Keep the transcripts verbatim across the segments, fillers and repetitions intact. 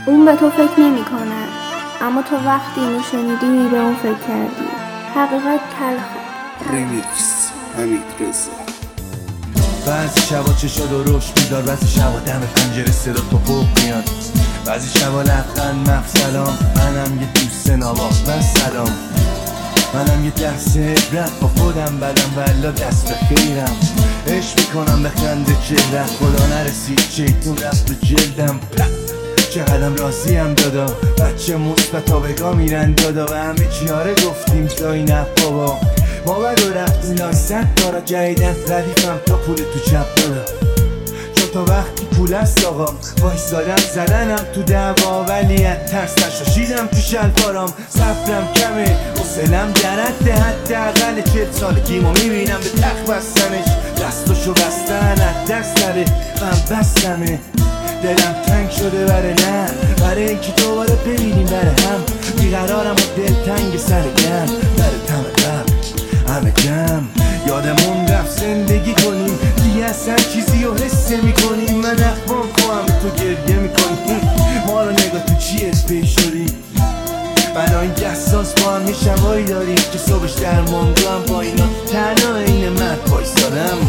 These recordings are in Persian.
اون به تو فکر نمی کنه، اما تو وقتی اینو شنیدی به اون فکر کردی. حقیقت تلخه. ریمیکس حمید رضا. بعضی شبا چشا درشت بیدار، بعضی شبا دم پنجره صدا توپق میاد، بعضی شبا لبخند مف سلام. منم یه دوست نابا من سلام، منم یه دست عبرت با خودم بدم والا دست به خیرم. عشق میکنم به خنده چهره، خدا نرسید شیطون رفت تو جلدم. چقدرم راضیم دادا، بچه مثبت ها بگاه میرن دادا، و همه چیاره گفتیم دایی نه بابا. ما بگو رفتیم لای صد دارا جدیدن ردیفم تا پول تو چپ دادا، چون تا وقتی پول است آقا وایسادم زدنم تو دعوا، ولی از ترس نشاشیدم تو شلوارام. صبرم کمه حوصله‌ام در حد حداقل چهل سالگیمو میبینم به تخت بستنش، دستاشو بستن از دست سره من بستمه. دلم تنگ شده بره نه برای اینکه دوباره ببینیم بره هم، بیقرارم و دل تنگ سر گرم بره تم قبل همه جمع. یادمون رفت زندگی کنیم دیگه اصلا چیزی رو حس میکنیم. من اخوان خواهم تو گریه میکنیم، ما رو نگاه تو چیت پیش شدیم. بنا این دستاز با هم یه شبایی داریم که صبحش در مانگو هم با اینا تنها این مرد بایستادم،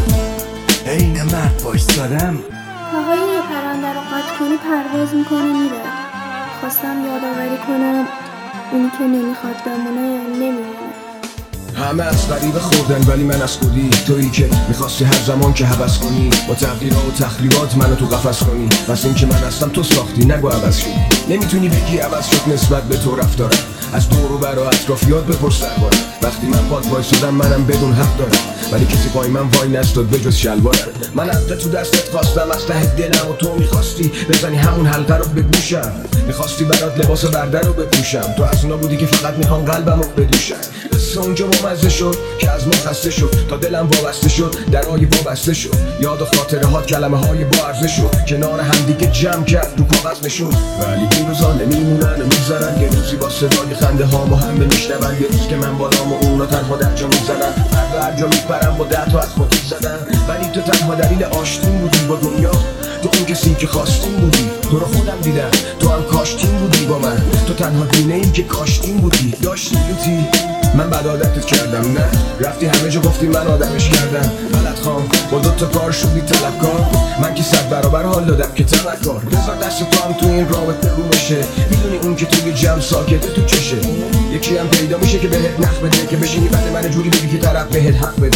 این مرد بایستادم. پاهای یه پرنده رو قطع کنی پرواز میکنه میره. خواستم یادآوری کنم اونی که نمیخواد بمونه نمیمونه. همه از غریبه خوردن ولی من از خودی، تویی که میخواستی هر زمان که هوس کنی با تغییرها و تخریبات منو تو قفس کنی. پس این که من هستم تو ساختی نگو عوض شدی، نمیتونی بگی عوض شد نسبت به تو رفتارم. از دور و بر و اطرافیات بپرس دربارم، وقتی من پات وایسادم منم بدون حق دارم، ولی کسی پای من وای نستاد بجز شلوارم. من حق تو دستت خواستم از ته دلم و تو میخواستی بزنی همون حلقه رو به گوشم، میخواستی برات لباس برده رو بپوشم. تو از اونا بودی که فقط میخوان قلبم رو بدوشم. قصه اونجا مزه شد که از ما خسته شد تا دلم وابسته شد، درهای وابسته شد. یاد و خاطره هات کلمه های با ارزش شد، کنار همدیگه جمع کرد رو کاغذ نشد. ولی این روزا نمیمونن و میذارن، یه روزی با صدای خنده ها ما همه میشنون. یه روز که من بالام و اونا تنها در جا میزنن، فردا هر جا میپرم با ده تا از خودی زدن. ولی تو تنها دلیل آشتین بودی با دنیا، تو اون کسی که خواستین بودی. تو رو خودم دیدم تو هم کاشتین بودی با من، تو تنها دونه ای که کاشتین بودی. داشتی لوتی من بد عادتت کردم نه، رفتی همه جا گفتی من آدمش کردم. غلط خام با دوتا کار شدی طلبکار، من که صد برابر حال دادم که تمکار. بذار دست تو هم تو این رابطه رو بشه، میدونی اون که توی جمع ساکته تو چشه. یکی هم پیدا میشه که بهت نخ بده، که بشینی بعد من جوری بگی که طرف بهت حق بده.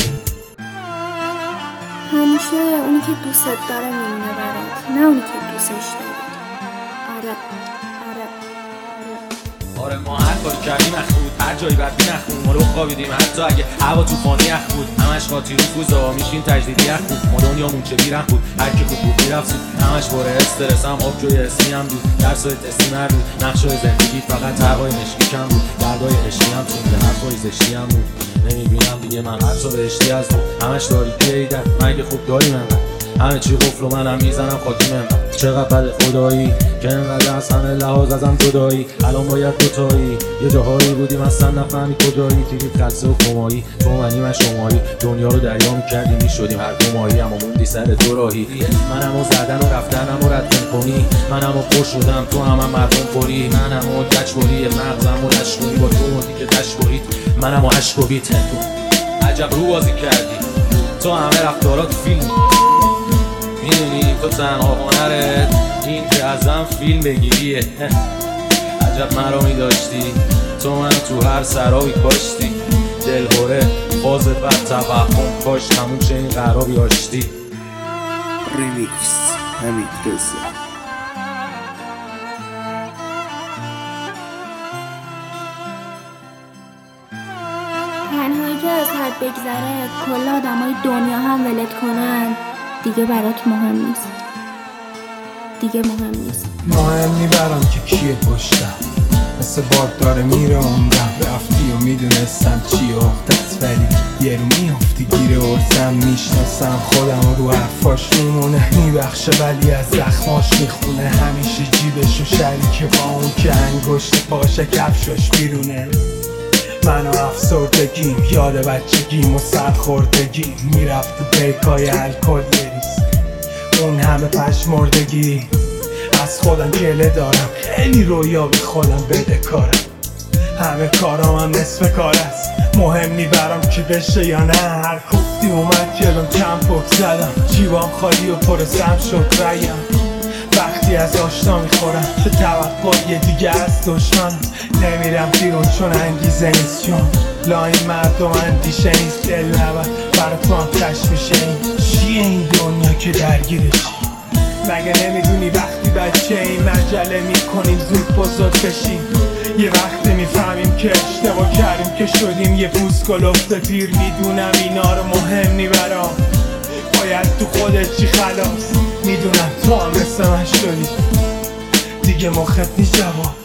همیشه اونی که دوست داره میمونه برات، نه اونی که دوستش داره. آره آره آره آره ما هر کاری کردیم اخ بود، هر جایی بدبین اخ بود. ما رو خوابیدیم حتی اگه هوا طوفانی اخ بود، همش قاطی رو کوزا میشین تجدیدی اخ بود. ما دنیامون چه بیرخ بود، هر کی خوب بود میرفت، همش باره استرس هم آب جوی اسمی هم بود. درسای تستی نبود، نقشای زندگی فقط هوای مشکی کم بود. دردای عشقی هم تونده، حرفای زشتی هم بود. نمیبینم دیگه من حتی بهشتی از بود، همش تاریکی ایدن مگه خوب داری من همه چی قفل و منم میزنم خاکی من. چقدر بد خدایی که انقدر از همه لحاظ ازم جدایی، الان باید دوتایی. یه جاهایی بودیم اصلا نفهمی کجایی، تیریت خلصه و کمایی، تو منی من شمایی. دنیا رو دریا میکردی میشدیم هر دو ماهی، اما موندی سر دو راهی. منم و زدن و رفتنم و رد کنی، منم و خوش شدم تو هم هم مردم خوری. منم و گچوری مغزم و لشکوری، با تو موندی که تشکوری. منم و عشق و بیت عجب رو بازی کردی، تو همه رفتارات فیلم میدونی. تو تنها هنرت این که ازم فیلم بگیریه. عجب مرامی داشتی تو، من تو هر سرابی کاشتی. دلهوره باز بد توهم کاش تموم شه این قرابی آشتی. ریمیکس حمید رضا. تنهایی که از حد بگذره کل آدمای دنیا هم ولت کنن دیگه برات مهم نیست، دیگه مهم نیست. مهم نی برام که کیه پشتم، مثل باد داره میره عمرم. رفتی و میدونستم چیه اختت، ولی یه رو میافتی گیره ارزم. میشناسم خودم رو حرفاش میمونه، میبخشه ولی از زخماش میخونه. همیشه جیبش و شریکه با اون که انگشت پاشه کفشاش بیرونه. من و افسردگیم، یاد بچگیم و سرخوردگیم. میرفت تو پیکای الکل یه ریز، اون همه پشمردگی. از خودم گله دارم خیلی رویا به خودم بده کارم. همه کارام هم نصف کار است، مهم نی برام کی بشه یا نه. هر کوفتی اومد جلوم کم پک زدم، جیبام خالی و پر سم شد ریم. وقتی از آشنا میخورم به توقع یه دیگه از دشمنم. نمیرم بیرون چون انگیزه نیست، چون لا این مردم اندیشه نیست. دل نبر برا تو هم تشویشه این چیه این دنیا که درگیرشی؟ مگه نمیدونی وقتی بچه این مجله میکنیم زود بزرگ بشیم؟ یه وقتی میفهمیم که اشتباه کردیم که شدیم یه پوست گلفت پیر. میدونم اینا رو مهم نی برام، باید تو خودت چی خلاص. میدونم تو هم مثل من شدی، دیگه مخت نی جواب.